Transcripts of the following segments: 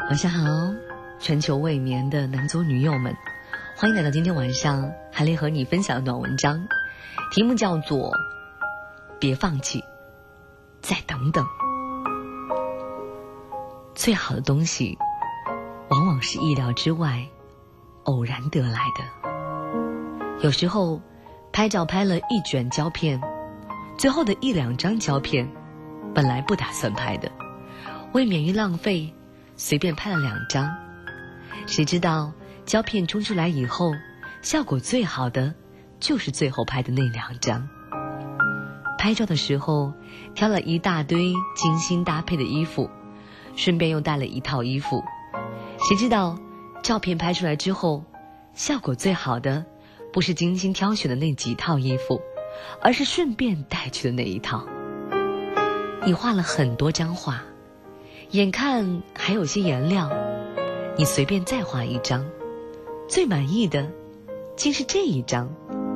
晚上好，全球未眠的男左女右们，欢迎来到今天晚上韩丽和你分享的暖文章，题目叫做别放弃，再等等。最好的东西往往是意料之外偶然得来的。有时候拍照拍了一卷胶片，最后的一两张胶片本来不打算拍的，为免于浪费，随便拍了2张。谁知道胶片冲出来以后，效果最好的就是最后拍的那2张。拍照的时候挑了一大堆精心搭配的衣服，顺便又带了一套衣服。谁知道照片拍出来之后，效果最好的不是精心挑选的那几套衣服，而是顺便带去的那一套。你画了很多张画，眼看还有些颜料，你随便再画一张，最满意的竟是这一张。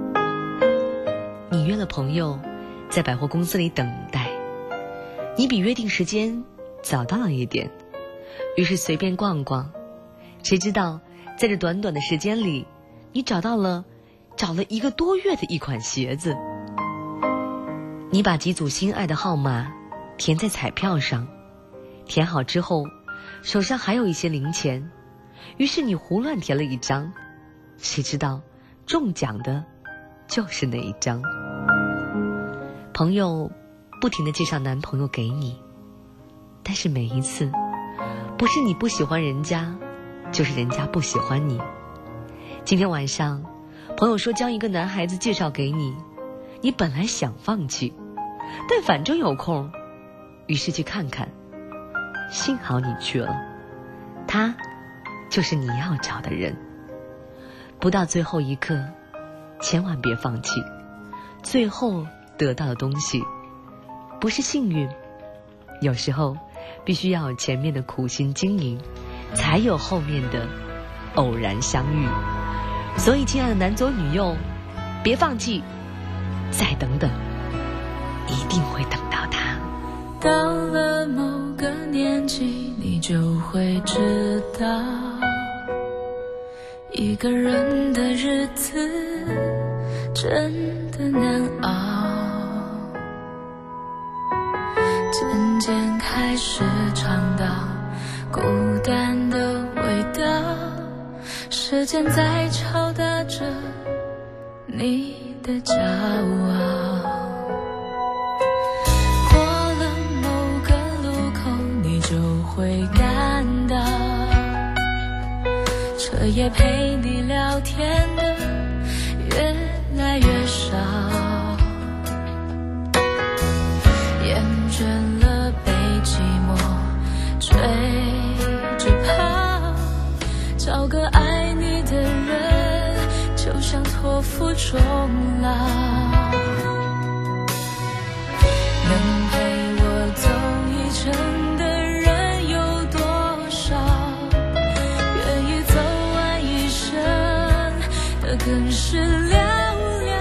你约了朋友在百货公司里等待，你比约定时间早到了一点，于是随便逛逛。谁知道在这短短的时间里，你找了1个多月的一款鞋子。你把几组心爱的号码填在彩票上，填好之后手上还有一些零钱，于是你胡乱填了一张，谁知道中奖的就是那一张。朋友不停地介绍男朋友给你，但是每一次不是你不喜欢人家，就是人家不喜欢你。今天晚上朋友说将一个男孩子介绍给你，你本来想放弃，但反正有空，于是去看看。幸好你去了，他就是你要找的人。不到最后一刻，千万别放弃。最后得到的东西不是幸运，有时候必须要有前面的苦心经营，才有后面的偶然相遇。所以亲爱的男左女右，别放弃，再等等，一定会等到他。 到了某个年纪，你就会知道，一个人的日子真的难熬。渐渐开始尝到孤单的味道，时间在敲打着你的骄傲。会感到彻夜陪你聊天的越来越少，厌倦了被寂寞追着跑，找个爱你的人就像托付终老。能陪我走一程的更是寥寥，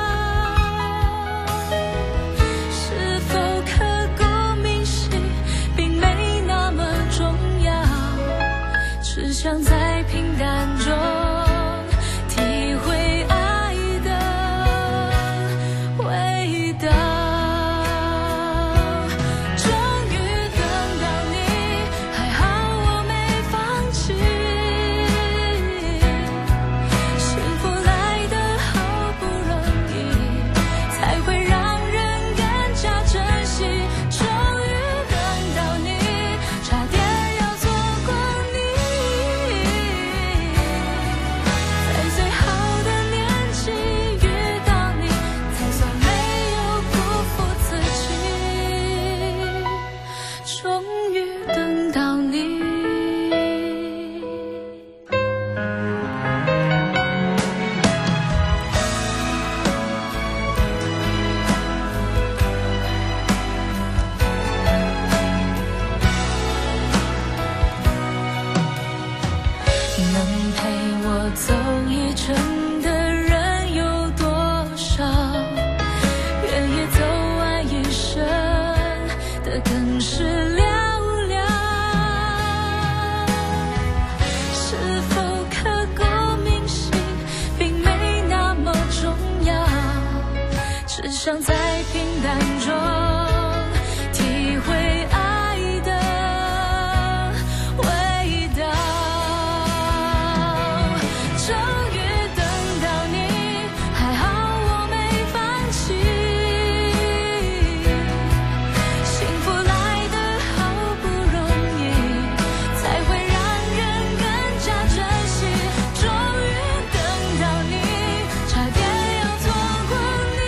是否刻骨铭心并没那么重要，只想在平淡中体会爱的想在平淡中体会爱的味道。终于等到你，还好我没放弃。幸福来得好不容易，才会让人更加珍惜。终于等到你，差点要错过你。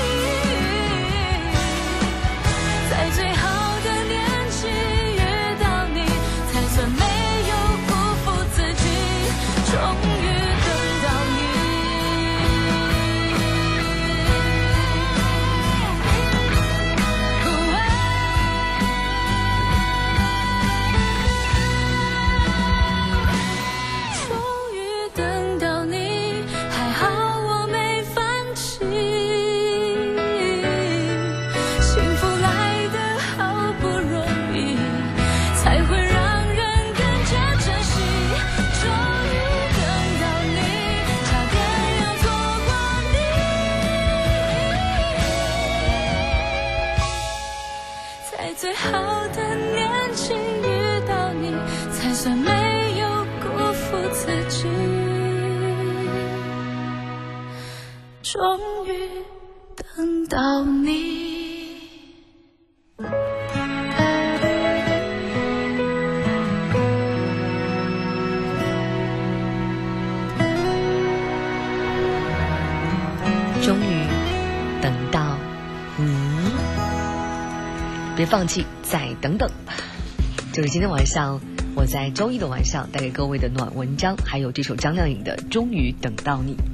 在最好的年纪遇到你，才算没有辜负自己。终于等到你，终于等到你，还好我没放弃。幸福来得好不容易，才会让人更加珍惜。终于等到你，差点要错过你。在最好的年纪遇到你，才算没有辜负自己。终于等到你。 终于等到你，别放弃，再等等。这是今天晚上我在周一的晚上带给各位的暖文章，还有这首张靓颖的《终于等到你》。